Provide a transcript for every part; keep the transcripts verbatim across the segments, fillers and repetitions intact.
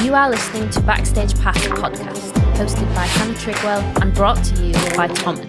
You are listening to Backstage Pass podcast, hosted by Hannah Trigwell and brought to you by Tommen.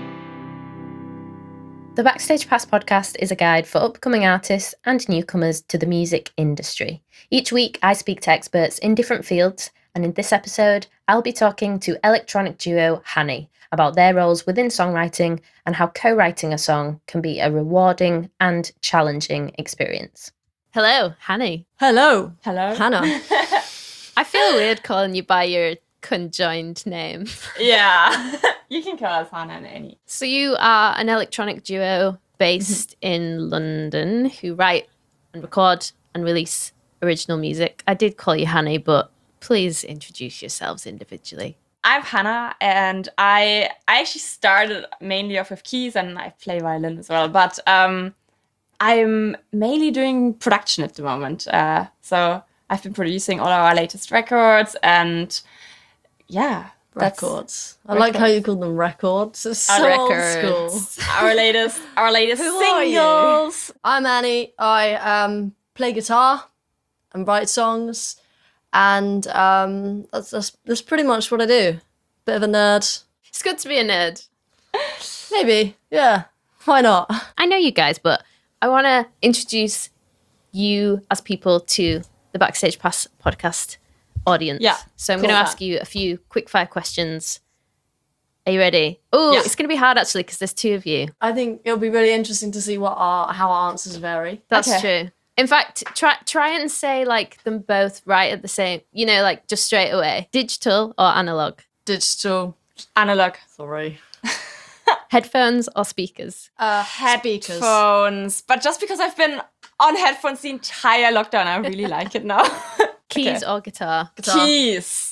The Backstage Pass podcast is a guide for upcoming artists and newcomers to the music industry. Each week, I speak to experts in different fields, and in this episode, I'll be talking to electronic duo Hani about their roles within songwriting and how co-writing a song can be a rewarding and challenging experience. Hello, Hani. Hello. Hello. Hannah. I feel weird calling you by your conjoined name. Yeah. You can call us Hannah and Annie. So you are an electronic duo based in London who write and record and release original music. I did call you Hani, but please introduce yourselves individually. I'm Hannah, and I I actually started mainly off with keys, and I play violin as well. But um, I'm mainly doing production at the moment. Uh, so I've been producing all our latest records, and yeah, that's Records. I like how you call them records. It's Our so old records. school. our latest our latest Who are you? singles. I'm Annie. I um, play guitar and write songs, and um, that's, that's that's pretty much what I do. Bit of a nerd, It's good to be a nerd. maybe. Yeah, why not? I know you guys, but I want to introduce you as people to the Backstage Pass podcast audience. Yeah, So I'm cool. going to ask you a few quick fire questions. Are you ready? Oh, Yeah. it's going to be hard actually because there's two of you. I think it'll be really interesting to see what our how our answers vary. That's Okay. true. In fact, try try and say like them both right at the same, you know, like just straight away. Digital or analog? Digital. Analog. Sorry. Headphones or speakers? Uh, speakers. Headphones. But just because I've been on headphones the entire lockdown, I really like it now. Keys Okay. or guitar? Guitar. Keys.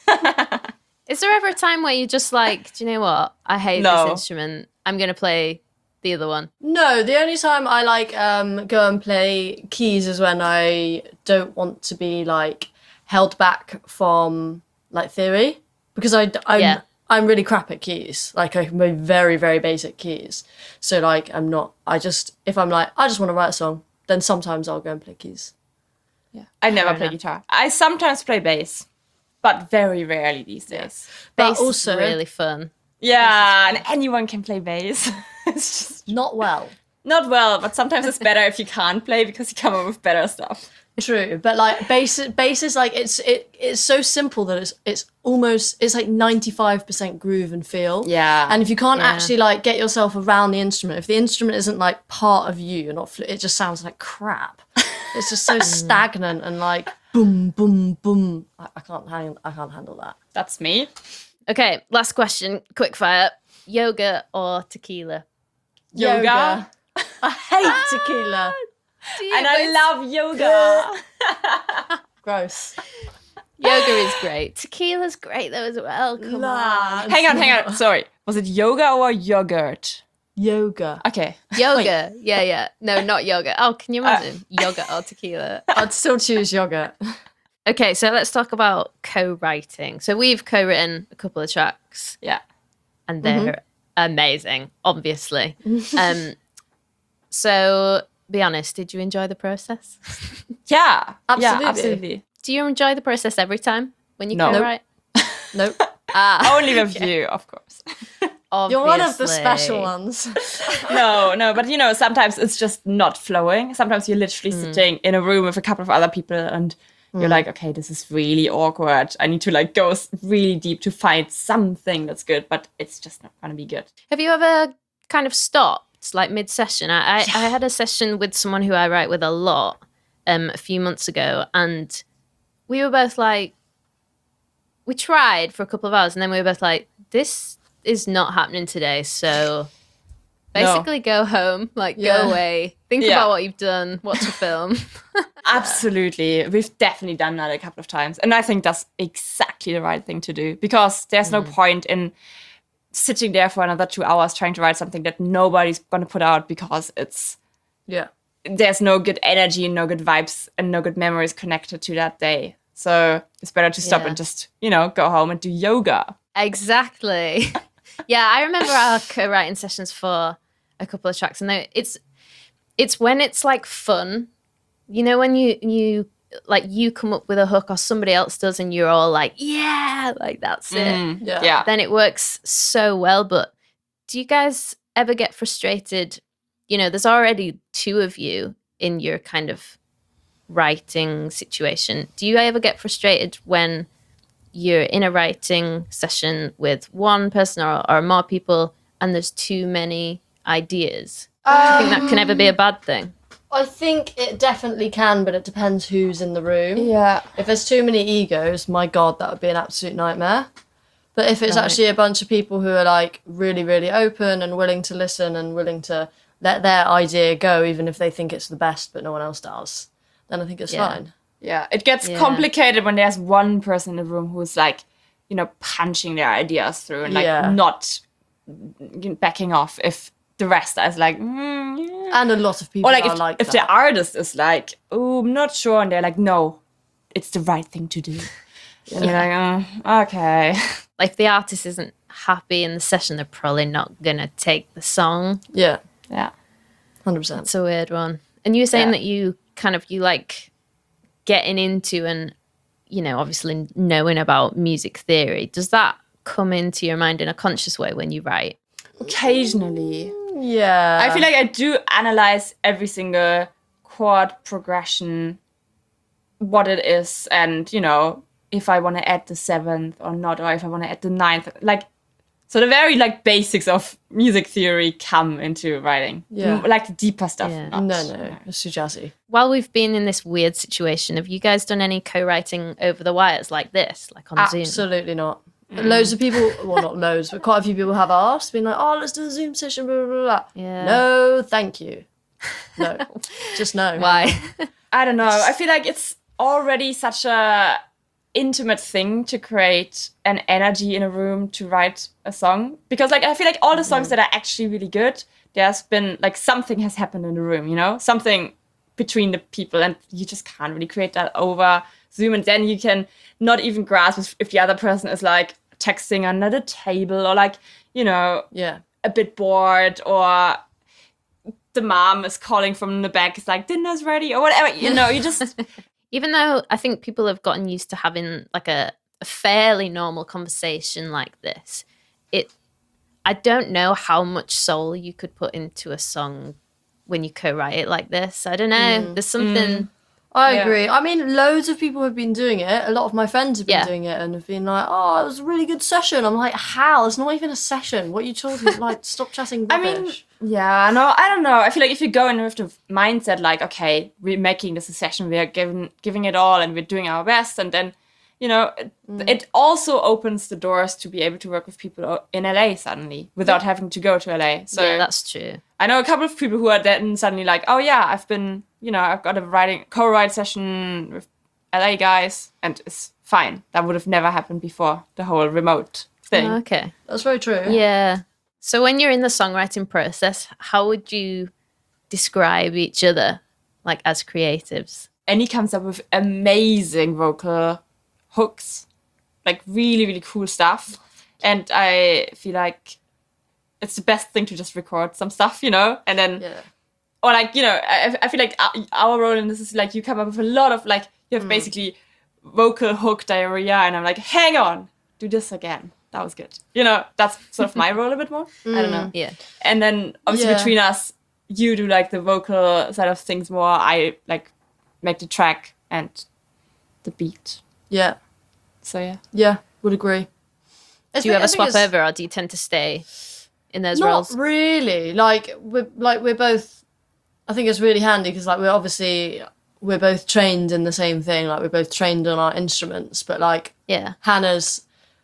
Is there ever a time where you're just like, do you know what? I hate No. this instrument. I'm going to play the other one. No, the only time I like um go and play keys is when I don't want to be like held back from like theory, because I I'm Yeah. I'm really crap at keys. Like I can play very very basic keys. So like I'm not. I just if I'm like I just want to write a song, then sometimes I'll go and play keys. Yeah. I never Fair play enough. guitar. I sometimes play bass, but very rarely these days. But Bass also is really fun. Yeah, and anyone can play bass. It's just not well. not well, but sometimes it's better if you can't play because you come up with better stuff. True, but like bass, bass is like it's it it's so simple that it's it's almost it's like ninety-five percent groove and feel. Yeah. And if you can't Yeah. actually like get yourself around the instrument, if the instrument isn't like part of you, you're not. Fl- it just sounds like crap. It's just so stagnant and like boom, boom, boom. I, I can't handle. I can't handle that. That's me. Okay, last question. Quick fire. Yoga or tequila? Yoga. I hate tequila. And I love yoga. Gross. Yoga is great. Tequila's great though as well. Come on. hang on, hang on. Sorry. Was it yoga or yogurt? Yoga. Okay. Yoga. Yeah, yeah. No, not yoga. Oh, can you imagine? yoga or tequila. I'd still choose yogurt. Okay, so let's talk about co-writing. So we've co-written a couple of tracks Yeah. and they're amazing, obviously. um, so be honest, did you enjoy the process? Yeah. Absolutely. Yeah, absolutely. Do you enjoy the process every time when you No. co-write? Nope. Ah, Only with you, of course. You're one of the obviously. special ones. No, no, but you know, sometimes it's just not flowing. Sometimes you're literally sitting in a room with a couple of other people and you're like, okay, this is really awkward. I need to like go s- really deep to find something that's good, but it's just not going to be good. Have you ever kind of stopped, like mid-session? I, I, I had a session with someone who I write with a lot um, a few months ago, and we were both like, we tried for a couple of hours, and then we were both like, this is not happening today, so basically go home, like Yeah. go away, think Yeah. about what you've done, watch a film. Absolutely. We've definitely done that a couple of times. And I think that's exactly the right thing to do because there's no point in sitting there for another two hours trying to write something that nobody's going to put out because it's Yeah. there's no good energy and no good vibes and no good memories connected to that day. So it's better to stop Yeah. and just, you know, go home and do yoga. Exactly. Yeah, I remember our co-writing sessions for a couple of tracks, and they- it's it's when it's like fun, you know, when you you like you come up with a hook or somebody else does and you're all like, yeah, like that's it. Mm, Yeah. yeah. Then it works so well. But do you guys ever get frustrated? You know, there's already two of you in your kind of writing situation. Do you ever get frustrated when you're in a writing session with one person or, or more people and there's too many ideas? Do you think that can ever be a bad thing? I think it definitely can, but it depends who's in the room. Yeah. If there's too many egos, my God, that would be an absolute nightmare. But if it's Right. actually a bunch of people who are like really, really open and willing to listen and willing to let their idea go, even if they think it's the best, but no one else does, then I think it's Yeah. fine. Yeah, it gets Yeah. complicated when there's one person in the room who's like, you know, punching their ideas through and like Yeah. not backing off if the rest is like, mm, yeah. And a lot of people Or like are if, like if that. the artist is like, oh, I'm not sure, and they're like, no, it's the right thing to do. And you're like, oh, okay. Like if the artist isn't happy in the session, they're probably not gonna take the song. Yeah, Yeah. one hundred percent. It's a weird one. And you were saying Yeah. that you kind of you like getting into and you know obviously knowing about music theory. Does that come into your mind in a conscious way when you write? Occasionally. Yeah. I feel like I do analyze every single chord progression, what it is, and, you know, if I want to add the seventh or not, or if I want to add the ninth. Like, so the very, like, basics of music theory come into writing. Yeah. M- Like, the deeper stuff. Yeah. not- No, no, it's too jazzy. While we've been in this weird situation, have you guys done any co-writing over the wires like this, like on Zoom? Absolutely not. Loads of people, well, not loads, but quite a few people have asked, been like, oh, let's do a Zoom session, blah, blah, blah, blah. Yeah. No, thank you. No, just no. Why? I don't know. I feel like it's already such a intimate thing to create an energy in a room to write a song, because like I feel like all the songs that are actually really good, there's been like something has happened in the room, you know, something between the people, and you just can't really create that over Zoom. And then you can not even grasp if, if the other person is like texting under the table, or like, you know, Yeah. a bit bored, or the mom is calling from the back, it's like dinner's ready, or whatever, you know. You just Even though I think people have gotten used to having like a, a fairly normal conversation like this, it I don't know how much soul you could put into a song when you co-write it like this. I don't know. There's something. I Yeah. agree. I mean, loads of people have been doing it. A lot of my friends have been Yeah. doing it and have been like, oh, it was a really good session. I'm like, how? It's not even a session. What are you talking Like, stop chatting I rubbish. mean, yeah, no, I don't know. I feel like if you go in with the mindset like, okay, we're making this a session, we're giving giving it all, and we're doing our best, and then, you know, it, it also opens the doors to be able to work with people in L A suddenly without having to go to L A. So Yeah, that's true. I know a couple of people who are then suddenly like, oh yeah, I've been, you know, I've got a writing co-write session with L A guys, and it's fine. That would have never happened before, the whole remote thing. Oh, okay. That's very true. Yeah. So when you're in the songwriting process, how would you describe each other, like as creatives? And he comes up with amazing vocal hooks, like really, really cool stuff. And I feel like it's the best thing to just record some stuff, you know, and then, Yeah. or like, you know, I, I feel like our, our role in this is like you come up with a lot of like, you have basically vocal hook diarrhea, and I'm like, hang on, do this again. That was good. You know, that's sort of my role a bit more. I don't know. Yeah. And then obviously Yeah. between us, you do like the vocal side of things more. I like make the track and the beat. Yeah. So yeah. Yeah. Would agree. It's Do you been- I ever think swap it's over, or do you tend to stay in those Not roles? really. Like we're like we're both. I think it's really handy because like we're obviously we're both trained in the same thing. Like we're both trained on our instruments, but like Yeah. Hannah's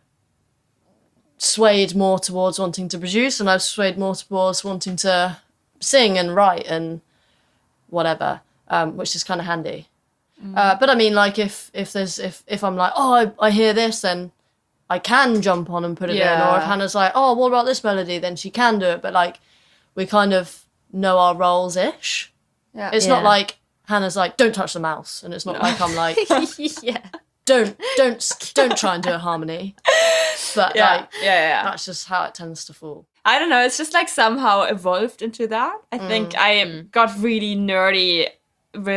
swayed more towards wanting to produce, and I've swayed more towards wanting to sing and write and whatever, um, which is kind of handy. Uh, but I mean, like if if there's if if I'm like, oh, I, I hear this, then I can jump on and put it in. Or Yeah. if Hannah's like, oh, what about this melody? Then she can do it. But like, we kind of know our roles ish. Yeah. It's Yeah. not like Hannah's like, don't touch the mouse, and it's not like I'm like, Yeah. don't don't don't try and do a harmony. But yeah. like, yeah. Yeah. that's just how it tends to fall. I don't know. It's just like somehow evolved into that. I think I got really nerdy with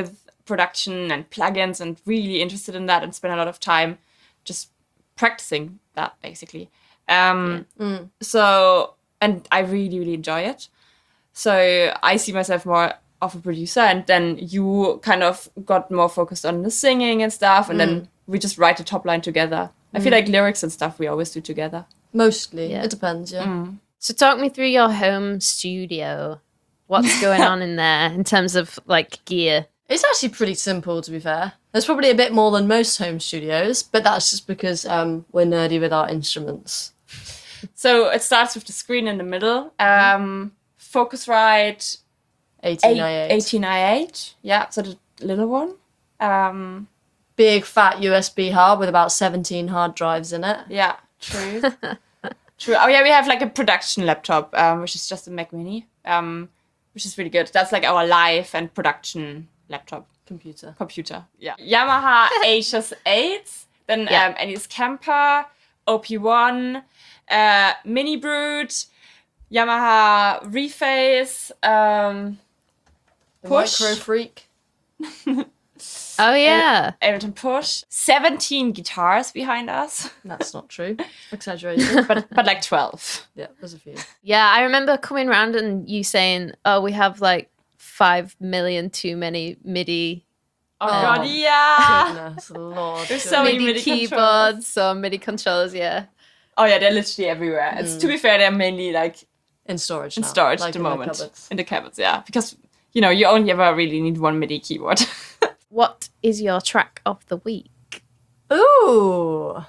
production and plugins and really interested in that and spend a lot of time just practicing that basically. Um, Yeah. Mm. So, and I really, really enjoy it. So I see myself more of a producer, and then you kind of got more focused on the singing and stuff, and mm. then we just write the top line together. I mm. feel like lyrics and stuff we always do together. Mostly. Yeah. It depends, yeah. Mm. So talk me through your home studio. What's going on in there in terms of like gear? It's actually pretty simple, to be fair. There's probably a bit more than most home studios, but that's just because um, we're nerdy with our instruments. So it starts with the screen in the middle. Um, Focusrite eighteen i eight. eighteen i eight. Yeah, so the little one. Um, Big fat U S B hub with about seventeen hard drives in it. Yeah, true. True. Oh yeah, we have like a production laptop, um, which is just a Mac Mini, um, which is really good. That's like our live and production laptop. Computer. Computer, yeah. Yamaha H S eight, then Yeah. um, Ennis Kemper, O P one, uh, Mini Brute, Yamaha Reface, um, The Push. Micro Freak. Oh yeah. Ableton Push, seventeen guitars behind us, That's not true. Exaggerated. but but like twelve. Yeah, there's a few. Yeah, I remember coming around and you saying, "Oh, we have like five million too many MIDI Oh, Oh. god, yeah. Goodness, Lord. There's so many MIDI, MIDI keyboards or MIDI controllers." Yeah. Oh yeah, they're literally everywhere. It's to be fair, they're mainly like In storage in now, storage like at the in the moment. cupboards. In the cupboards, yeah. Because you know, you only ever really need one MIDI keyboard. What is your track of the week? Ooh,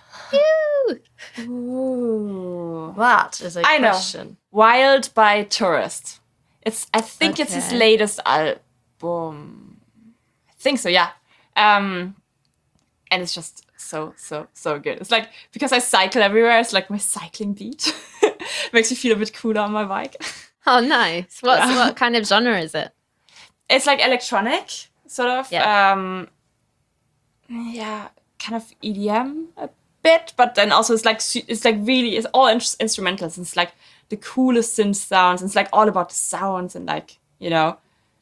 Ooh. that is a I know. question. Wild by Tourist. It's I think it's his Okay. latest album. I think so, yeah. Um and it's just so, so, so good. It's like because I cycle everywhere, it's like my cycling beat. Makes me feel a bit cooler on my bike. Oh, nice. What's Yeah. what kind of genre is it? It's like electronic, sort of. Yeah. Um, yeah, kind of E D M a bit, but then also it's like su- it's like really it's all in- instrumentals. It's like the coolest synth sounds. It's like all about the sounds and like you know,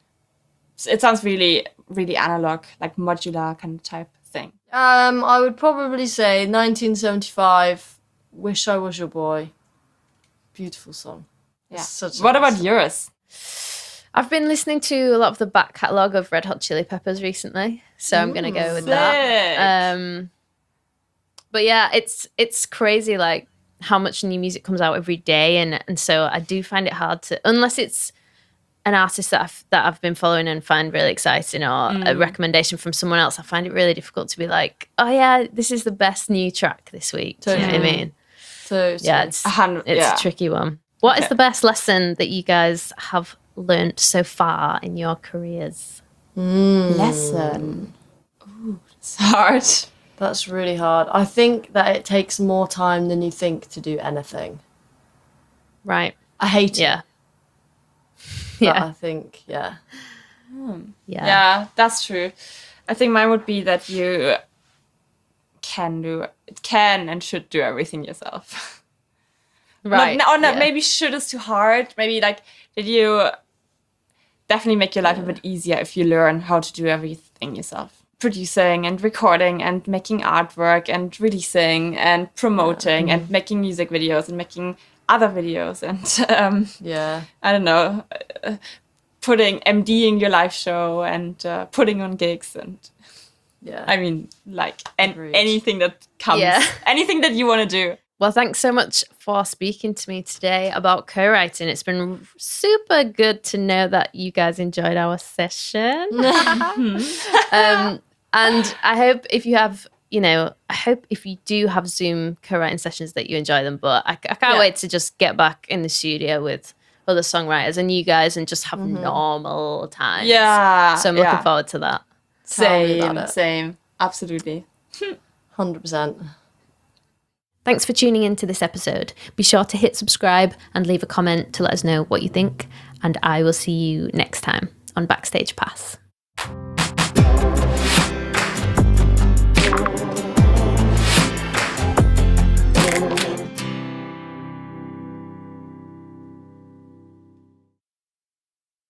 it sounds really really analog, like modular kind of type thing. Um, I would probably say nineteen seventy-five. Wish I Was Your Boy. Beautiful song. Yeah. It's such a What nice about song. yours? I've been listening to a lot of the back catalogue of Red Hot Chili Peppers recently, so I'm gonna go with that. Um, but yeah, it's it's crazy like how much new music comes out every day, and and so I do find it hard to unless it's an artist that I've that I've been following and find really exciting or a recommendation from someone else. I find it really difficult to be like, oh yeah, this is the best new track this week. Do you know what I Totally. mean? So, Yeah, it's A hundred- it's yeah. a tricky one. What is Okay. the best lesson that you guys have learned so far in your careers? Lesson. Ooh, it's hard. that's really hard. I think that it takes more time than you think to do anything. Right. I hate it. Yeah. But Yeah. I think, yeah. Yeah. Yeah, that's true. I think mine would be that you can do can and should do everything yourself. Right. Not, or not, yeah. maybe should is too hard. Maybe like that you definitely make your life a bit easier if you learn how to do everything yourself. Producing and recording and making artwork and releasing and promoting and making music videos and making other videos and um, Yeah. I don't know, uh, putting MDing your live show and uh, putting on gigs and Yeah. I mean like and Agreed. anything that comes, Yeah. anything that you want to do. Well, thanks so much for speaking to me today about co-writing. It's been super good to know that you guys enjoyed our session. um, and I hope if you have, you know, I hope if you do have Zoom co-writing sessions that you enjoy them. But I, I can't Yeah. wait to just get back in the studio with other songwriters and you guys and just have normal times. Yeah. So I'm yeah. looking forward to that. Tell me Same, about it. same, absolutely. one hundred percent. Thanks for tuning in to this episode. Be sure to hit subscribe and leave a comment to let us know what you think. And I will see you next time on Backstage Pass.